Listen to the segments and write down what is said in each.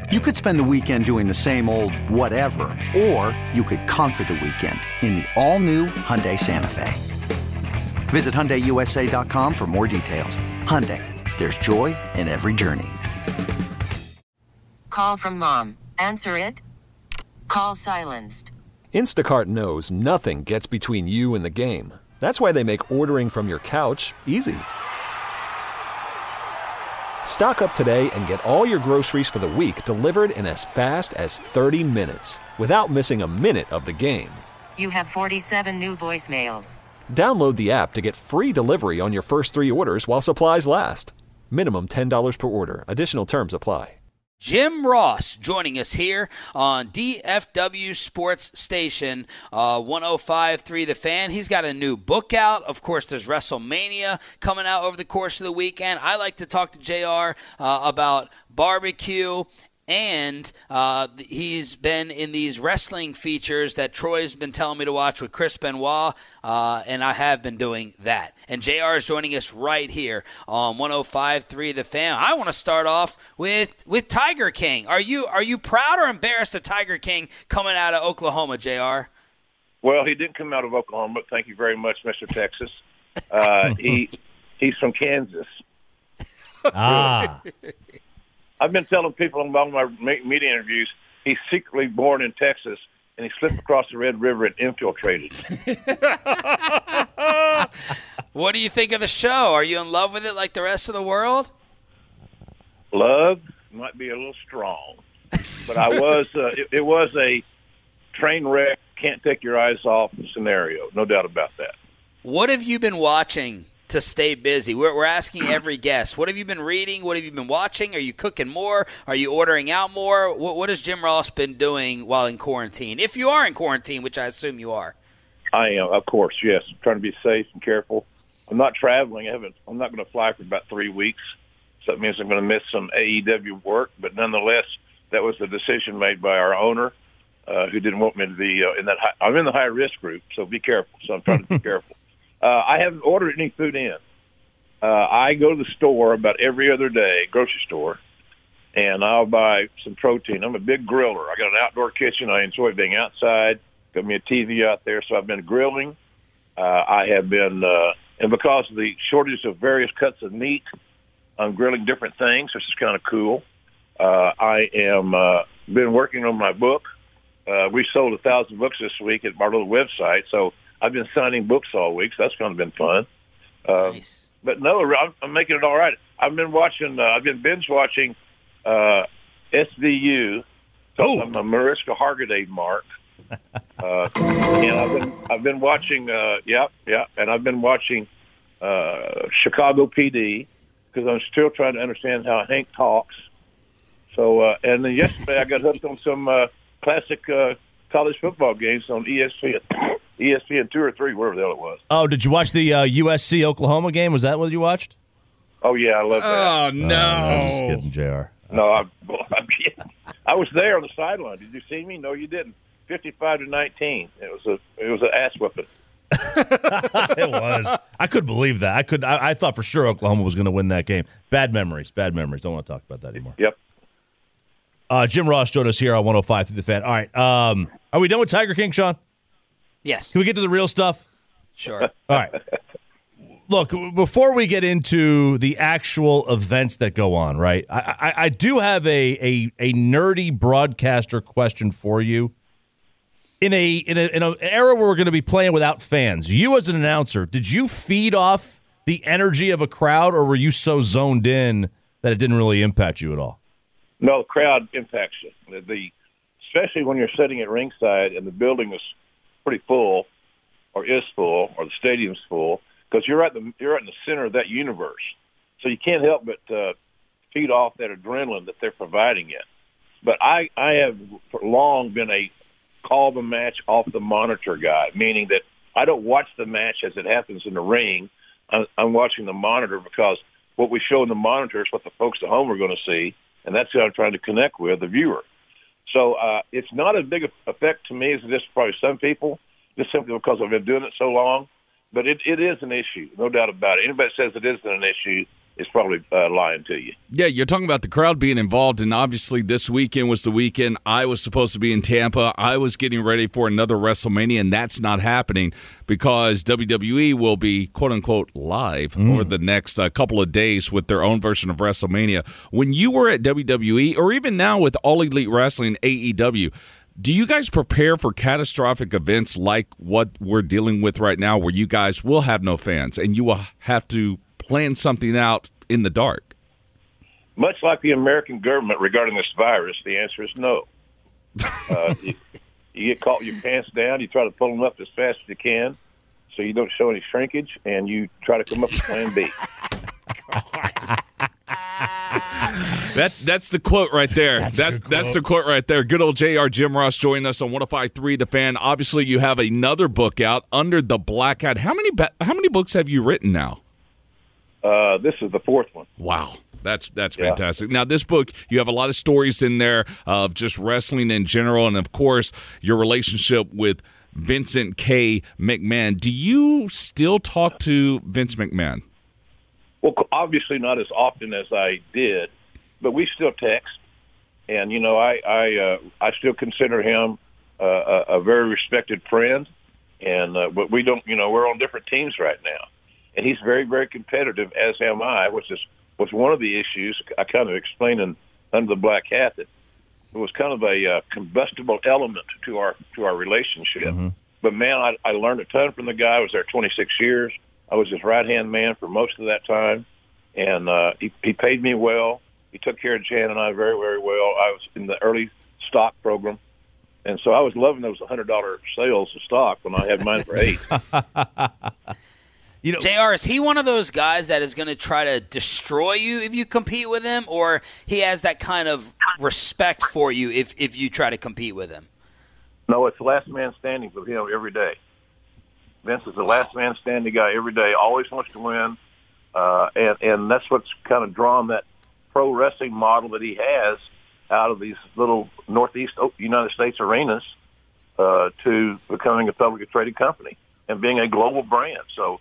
You could spend the weekend doing the same old whatever, or you could conquer the weekend in the all-new Hyundai Santa Fe. Visit HyundaiUSA.com for more details. Hyundai, there's joy in every journey. Call from mom. Answer it. Call silenced. Instacart knows nothing gets between you and the game. That's why they make ordering from your couch easy. Stock up today and get all your groceries for the week delivered in as fast as 30 minutes without missing a minute of the game. You have 47 new voicemails. Download the app to get free delivery on your first 3 orders while supplies last. Minimum $10 per order. Additional terms apply. Jim Ross joining us here on DFW Sports Station 105.3 The Fan. He's got a new book out. Of course, there's WrestleMania coming out over the course of the weekend. I like to talk to JR about barbecue. And he's been in these wrestling features that Troy's been telling me to watch with Chris Benoit, and I have been doing that. And JR is joining us right here on 105.3 The Fan. I want to start off with Tiger King. Are you proud or embarrassed of Tiger King coming out of Oklahoma, JR? Well, he didn't come out of Oklahoma. Thank you very much, Mr. Texas. He's from Kansas. Ah. I've been telling people in all my media interviews he's secretly born in Texas, and he slipped across the Red River and infiltrated. What do you think of the show? Are you in love with it like the rest of the world? Love might be a little strong, but I was. It was a train wreck, can't take your eyes off scenario, no doubt about that. What have you been watching to stay busy? We're asking every guest. What have you been reading? What have you been watching? Are you cooking more? Are you ordering out more? What has Jim Ross been doing while in quarantine? If you are in quarantine, which I assume you are. I am, of course, yes. I'm trying to be safe and careful. I'm not traveling. I'm not going to fly for about 3 weeks. So that means I'm going to miss some AEW work. But nonetheless, that was the decision made by our owner, who didn't want me to be in that. I'm in the high-risk group, so be careful. So I'm trying to be careful. I haven't ordered any food in. I go to the store about every other day, grocery store, and I'll buy some protein. I'm a big griller. I got an outdoor kitchen. I enjoy being outside. Got me a TV out there, so I've been grilling. I have been, and because of the shortage of various cuts of meat, I'm grilling different things, which is kind of cool. I am been working on my book. We sold 1,000 books this week at our little website, so I've been signing books all week, so that's kind of been fun. Nice. But no, I'm making it all right. I've been binge watching SVU. So I'm a Mariska Hargitay mark. And I've been watching, and I've been watching Chicago PD because I'm still trying to understand how Hank talks. So, and then yesterday I got hooked on some classic college football games on ESPN 2 or 3, wherever the hell it was. Oh, did you watch the USC Oklahoma game? Was that what you watched? Oh, yeah, I love that. Oh, no. I'm just kidding, JR. No, I was there on the sideline. Did you see me? No, you didn't. 55-19. It was an ass whipping. It was. I couldn't believe that. I thought for sure Oklahoma was going to win that game. Bad memories. Don't want to talk about that anymore. Yep. Jim Ross joined us here on 105 through the Fan. All right. Are we done with Tiger King, Sean? Yes. Can we get to the real stuff? Sure. All right. Look, before we get into the actual events that go on, right, I do have a nerdy broadcaster question for you. In an era where we're going to be playing without fans, you as an announcer, did you feed off the energy of a crowd, or were you so zoned in that it didn't really impact you at all? No, the crowd impacts you. Especially when you're sitting at ringside and the building is pretty full, or is full, or the stadium's full, because you're in the center of that universe. So you can't help but feed off that adrenaline that they're providing you. But I have for long been a call the match off the monitor guy, meaning that I don't watch the match as it happens in the ring. I'm watching the monitor because what we show in the monitor is what the folks at home are going to see, and that's who I'm trying to connect with, the viewer. So it's not as big an effect to me as it is probably some people, just simply because I've been doing it so long. But it is an issue, no doubt about it. Anybody that says it isn't an issue is probably lying to you. Yeah, you're talking about the crowd being involved, and obviously this weekend was the weekend. I was supposed to be in Tampa. I was getting ready for another WrestleMania, and that's not happening because WWE will be, quote-unquote, live over the next couple of days with their own version of WrestleMania. When you were at WWE, or even now with All Elite Wrestling, AEW, do you guys prepare for catastrophic events like what we're dealing with right now where you guys will have no fans and you will have to plan something out in the dark? Much like the American government regarding this virus, the answer is no. You get caught with your pants down, you try to pull them up as fast as you can so you don't show any shrinkage, and you try to come up with plan B. That's the quote right there. That's the quote right there. Good old JR Jim Ross joining us on 105.3 The Fan. Obviously, you have another book out, Under the Black Hat. How many books have you written now? This is the fourth one. Wow. That's fantastic. Now, this book, you have a lot of stories in there of just wrestling in general and, of course, your relationship with Vincent K. McMahon. Do you still talk to Vince McMahon? Well, obviously not as often as I did, but we still text. And, you know, I still consider him a very respected friend. And but we don't, you know, we're on different teams right now. And he's very, very competitive, as am I, which was one of the issues I kind of explained in Under the Black Hat, that it was kind of a combustible element to our relationship. Mm-hmm. But, man, I learned a ton from the guy. I was there 26 years. I was his right-hand man for most of that time. And he paid me well. He took care of Jan and I very, very well. I was in the early stock program. And so I was loving those $100 sales of stock when I had mine for $8. You know, JR, is he one of those guys that is going to try to destroy you if you compete with him, or he has that kind of respect for you if you try to compete with him? No, it's the last man standing with him every day. Vince is the last man standing guy every day, always wants to win, and that's what's kind of drawn that pro wrestling model that he has out of these little Northeast United States arenas to becoming a publicly traded company and being a global brand. So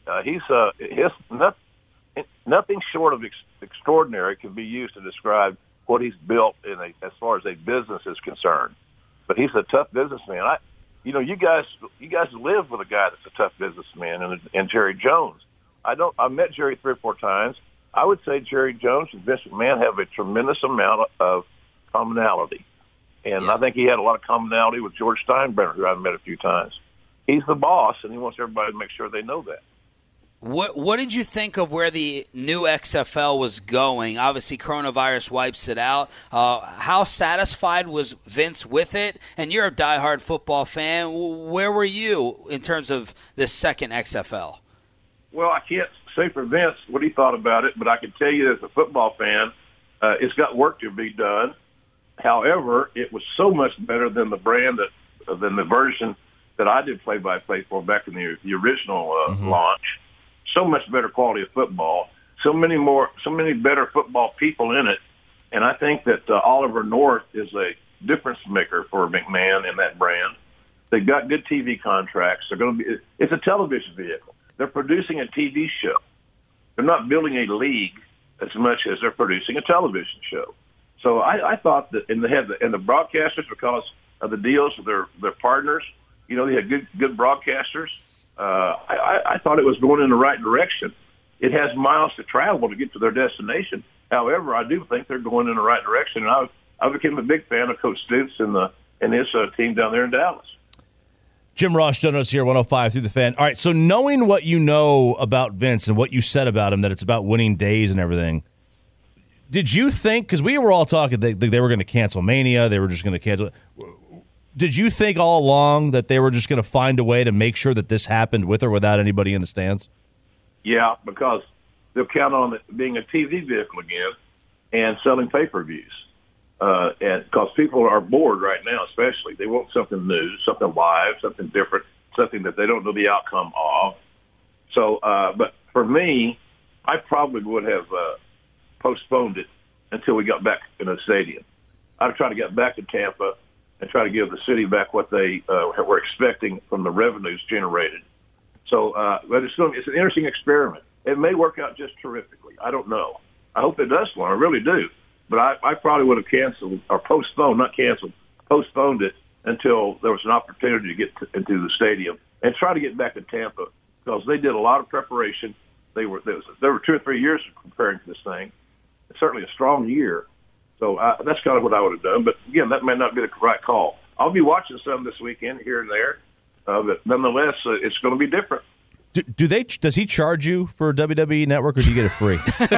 nothing short of extraordinary can be used to describe what he's built as far as a business is concerned. But he's a tough businessman. You guys live with a guy that's a tough businessman, and Jerry Jones. I met Jerry 3 or 4 times. I would say Jerry Jones and Vince McMahon have a tremendous amount of commonality. And I think he had a lot of commonality with George Steinbrenner, who I've met a few times. He's the boss, and he wants everybody to make sure they know that. What did you think of where the new XFL was going? Obviously, coronavirus wipes it out. How satisfied was Vince with it? And you're a diehard football fan. Where were you in terms of this second XFL? Well, I can't say for Vince what he thought about it, but I can tell you as a football fan, it's got work to be done. However, it was so much better than the version that I did play-by-play for back in the original launch. So much better quality of football, so many better football people in it, and I think that Oliver North is a difference maker for McMahon and that brand. They've got good TV contracts. It's a television vehicle. They're producing a TV show. They're not building a league as much as they're producing a television show. So I thought that, and the broadcasters, because of the deals with their partners, you know, they had good broadcasters. I thought it was going in the right direction. It has miles to travel to get to their destination. However, I do think they're going in the right direction, and I became a big fan of Coach Stoops and his team down there in Dallas. Jim Ross joining us here, 105 through the Fan. All right, so knowing what you know about Vince and what you said about him, that it's about winning days and everything, did you think, because we were all talking, they were going to cancel Mania, they were just going to cancel it. Did you think all along that they were just going to find a way to make sure that this happened with or without anybody in the stands? Yeah, because they'll count on it being a TV vehicle again and selling pay-per-views. And because people are bored right now, especially. They want something new, something live, something different, something that they don't know the outcome of. So, but for me, I probably would have postponed it until we got back in the stadium. I'd try to get back to Tampa and try to give the city back what they were expecting from the revenues generated. So, but it's an interesting experiment. it may work out just terrifically. I don't know. I hope it does for him. I really do. But I probably would have canceled or postponed, not canceled, postponed it until there was an opportunity to get into the stadium and try to get back to Tampa, because they did a lot of preparation. There were 2 or 3 years preparing for this thing. It's certainly a strong year. So that's kind of what I would have done. But, again, that may not be the right call. I'll be watching some this weekend here and there. But nonetheless, it's going to be different. Does he charge you for WWE Network, or do you get it free?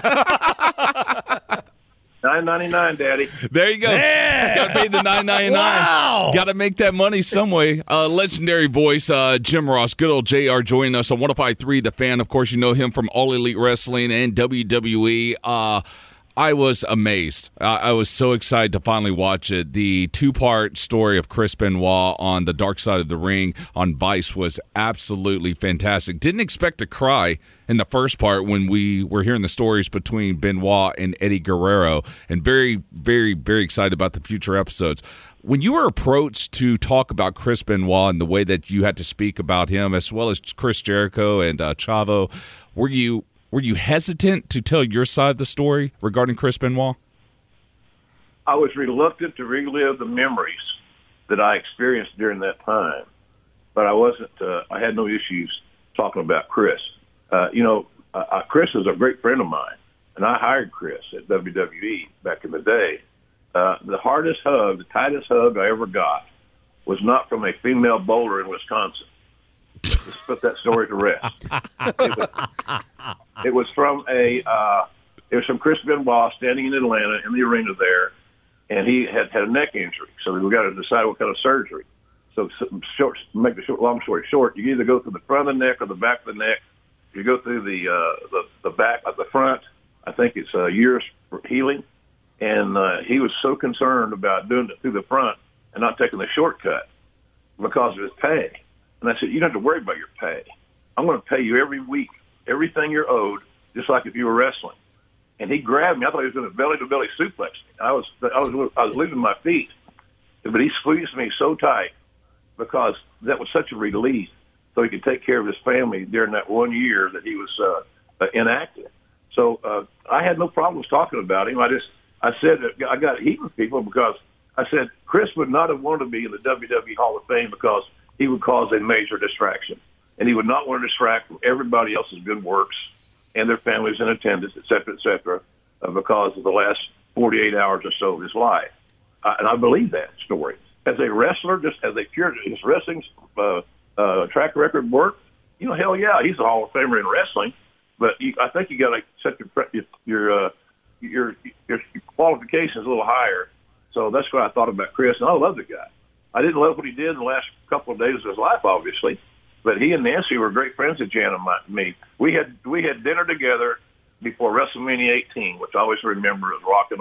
$9.99, Daddy. There you go. Yeah. Got to pay the $9.99. Wow. Got to make that money some way. Legendary voice, Jim Ross, good old JR, joining us on 105.3 The Fan. Of course, you know him from All Elite Wrestling and WWE. I was amazed. I was so excited to finally watch it. The 2-part story of Chris Benoit on the Dark Side of the Ring on Vice was absolutely fantastic. Didn't expect to cry in the first part when we were hearing the stories between Benoit and Eddie Guerrero, and very, very, very excited about the future episodes. When you were approached to talk about Chris Benoit and the way that you had to speak about him, as well as Chris Jericho and Chavo, were you hesitant to tell your side of the story regarding Chris Benoit? I was reluctant to relive the memories that I experienced during that time, but I wasn't. I had no issues talking about Chris. Chris is a great friend of mine, and I hired Chris at WWE back in the day. The hardest hug, the tightest hug I ever got was not from a female bowler in Wisconsin. Let's put that story to rest. It was from Chris Benoit standing in Atlanta in the arena there, and he had a neck injury. So we got to decide what kind of surgery. So make the long story short, you either go through the front of the neck or the back of the neck. You go through the back of the front. I think it's years for healing. And he was so concerned about doing it through the front and not taking the shortcut because of his pay. And I said, you don't have to worry about your pay. I'm going to pay you every week, everything you're owed, just like if you were wrestling. And he grabbed me. I thought he was going to belly-to-belly suplex me. I was losing my feet. But he squeezed me so tight because that was such a relief, so he could take care of his family during that 1 year that he was inactive. So I had no problems talking about him. I said that I got heat with people because I said Chris would not have wanted to be in the WWE Hall of Fame because he would cause a major distraction. And he would not want to distract from everybody else's good works and their families in attendance, et cetera, because of the last 48 hours or so of his life. And I believe that story. As a wrestler, just as a pure, his wrestling track record work, hell yeah, he's a Hall of Famer in wrestling. But I think you got to set your qualifications a little higher. So that's what I thought about Chris, and I love the guy. I didn't love what he did in the last couple of days of his life, obviously, but he and Nancy were great friends of Jan and me. We had dinner together before WrestleMania 18, which I always remember as Rock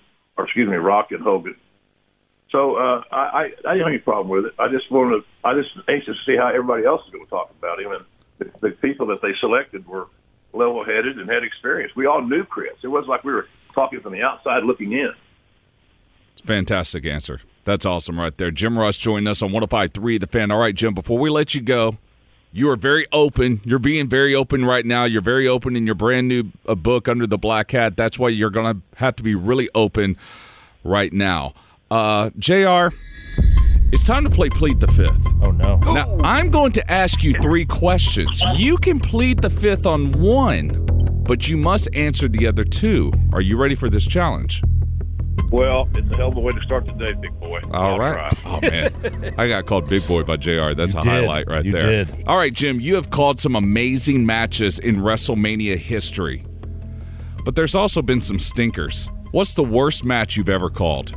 and Hogan. So I didn't have any problem with it. I just anxious to see how everybody else is going to talk about him, and the people that they selected were level-headed and had experience. We all knew Chris. It wasn't like we were talking from the outside looking in. It's a fantastic answer. That's awesome right there. Jim Ross joining us on 105.3 The Fan. All right, Jim, before we let you go, you are very open. You're being very open right now. You're very open in your brand new book, Under the Black Hat. That's why you're going to have to be really open right now. JR, it's time to play Plead the Fifth. Oh, no. Now, I'm going to ask you 3 questions. You can plead the fifth on one, but you must answer the other 2. Are you ready for this challenge? Well, it's a hell of a way to start the day, big boy. All right. Oh, man. I got called Big Boy by JR. That's a highlight right there. You did. All right, Jim, you have called some amazing matches in WrestleMania history, but there's also been some stinkers. What's the worst match you've ever called?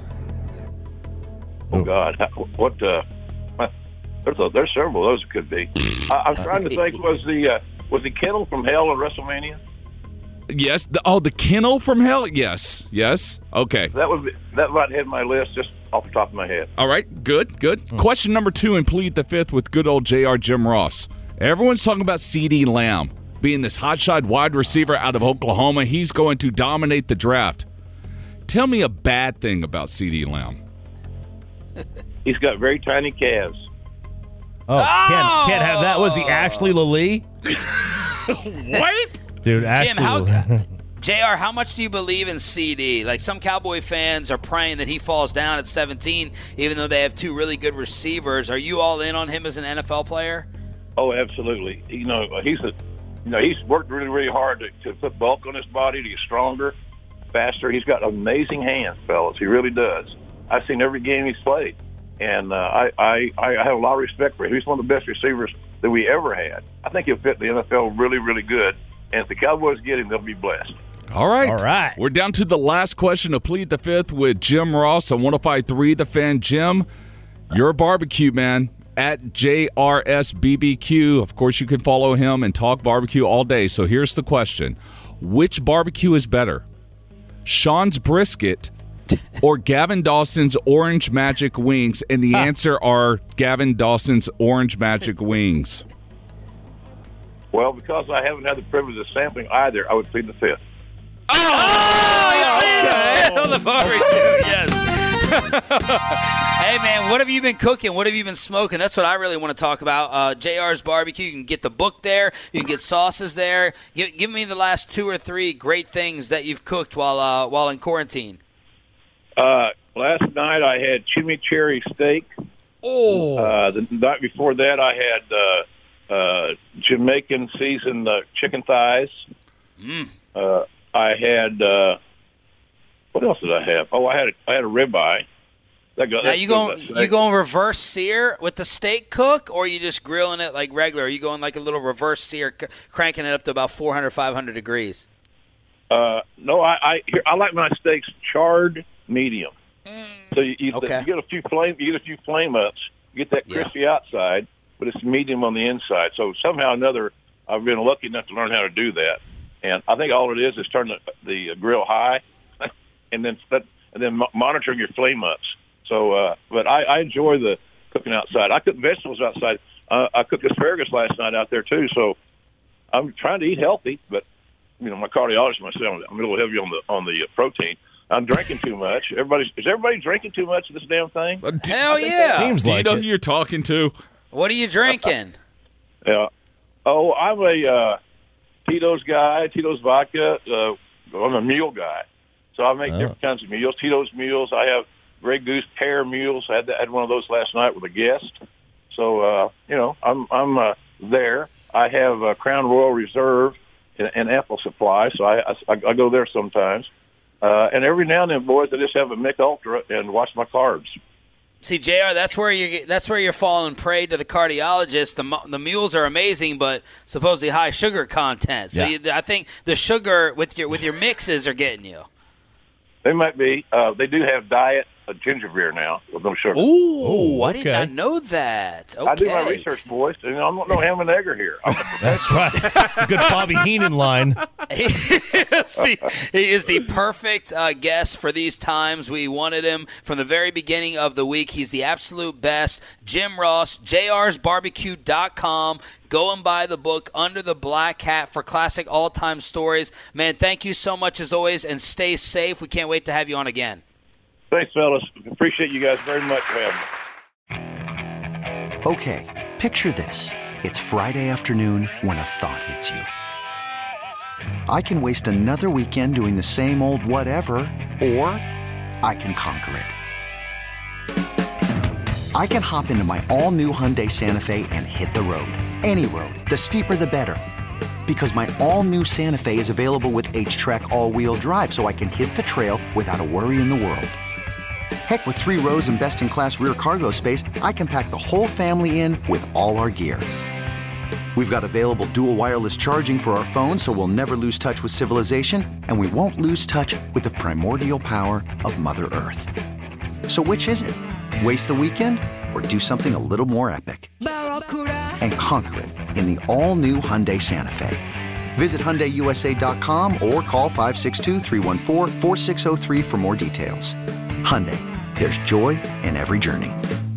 Oh, God. What? There's several of those it could be. I'm trying to think, was the Kennel from Hell in WrestleMania? Yes. The Kennel from Hell? Yes. Okay. That might hit my list just off the top of my head. All right. Good. Question number 2 and Plead the Fifth with good old JR Jim Ross. Everyone's talking about CeeDee Lamb being this hotshot wide receiver out of Oklahoma. He's going to dominate the draft. Tell me a bad thing about CeeDee Lamb. He's got very tiny calves. Oh, can't have that. Was he Ashley Lalee? What? Dude, Jim, Ashley. JR, how much do you believe in CD? Like, some Cowboy fans are praying that he falls down at 17, even though they have two really good receivers. Are you all in on him as an NFL player? Oh, absolutely. He's worked really, really hard to put bulk on his body, to get stronger, faster. He's got amazing hands, fellas. He really does. I've seen every game he's played, and I have a lot of respect for him. He's one of the best receivers that we ever had. I think he'll fit the NFL really, really good, and if the Cowboys get him, they'll be blessed. All right. We're down to the last question to Plead the Fifth with Jim Ross on 105.3 The Fan. Jim, you're a barbecue man at JRSBBQ. Of course, you can follow him and talk barbecue all day. So here's the question. Which barbecue is better, Sean's Brisket or Gavin Dawson's Orange Magic Wings? And the answer are Gavin Dawson's Orange Magic Wings. Well, because I haven't had the privilege of sampling either, I would plead the fifth. On the barbecue, yes. Hey, man, what have you been cooking? What have you been smoking? That's what I really want to talk about. JR's Barbecue. You can get the book there. You can get sauces there. Give me the last 2 or 3 great things that you've cooked while in quarantine. Last night I had chimichurri steak. The night before that I had Jamaican seasoned chicken thighs. I had what else did I have? Oh, I had a ribeye. Now you going reverse sear with the steak cook, or are you just grilling it like regular? Are you going like a little reverse sear, cranking it up to about 400, 500 degrees? No, I like my steaks charred medium. So you get a few flame ups, you get that crispy outside, but it's medium on the inside. So somehow or another, I've been lucky enough to learn how to do that. And I think all it is turn the grill high, and then monitoring your flame ups. So, but I enjoy the cooking outside. I cook vegetables outside. I cooked asparagus last night out there too. So I'm trying to eat healthy, but my cardiologist might say I'm a little heavy on the protein. I'm drinking too much. Is everybody drinking too much of this damn thing? Hell yeah! Seems like Do you know who you're talking to? What are you drinking? I'm a Tito's guy, Tito's vodka. I'm a mule guy, so I make different kinds of mules. Tito's mules. I have Grey Goose pear mules. I had one of those last night with a guest. So I'm there. I have Crown Royal Reserve and Apple Supply, so I go there sometimes. And every now and then, boys, I just have a Mick Ultra and watch my carbs. See, JR, that's where you're falling prey to the cardiologist. The mules are amazing, but supposedly high sugar content. So I think the sugar with your mixes are getting you. They might be. They do have diet ginger beer now with no sugar. Ooh, I did not know that. Okay. I do my research, boys. I'm not no ham and egger here. That's right. It's a good Bobby Heenan line. He is the perfect guest for these times. We wanted him from the very beginning of the week. He's the absolute best. Jim Ross, JR'sBarbecue.com. Go and buy the book Under the Black Hat for classic all-time stories. Man, thank you so much as always, and stay safe. We can't wait to have you on again. Thanks, fellas. Appreciate you guys very much for having me. Okay, picture this. It's Friday afternoon when a thought hits you. I can waste another weekend doing the same old whatever, or I can conquer it. I can hop into my all-new Hyundai Santa Fe and hit the road. Any road. The steeper, the better. Because my all-new Santa Fe is available with H-Track all-wheel drive, so I can hit the trail without a worry in the world. Heck, with 3 rows and best-in-class rear cargo space, I can pack the whole family in with all our gear. We've got available dual wireless charging for our phones, so we'll never lose touch with civilization, and we won't lose touch with the primordial power of Mother Earth. So which is it? Waste the weekend or do something a little more epic? And conquer it in the all-new Hyundai Santa Fe. Visit HyundaiUSA.com or call 562-314-4603 for more details. Hyundai, there's joy in every journey.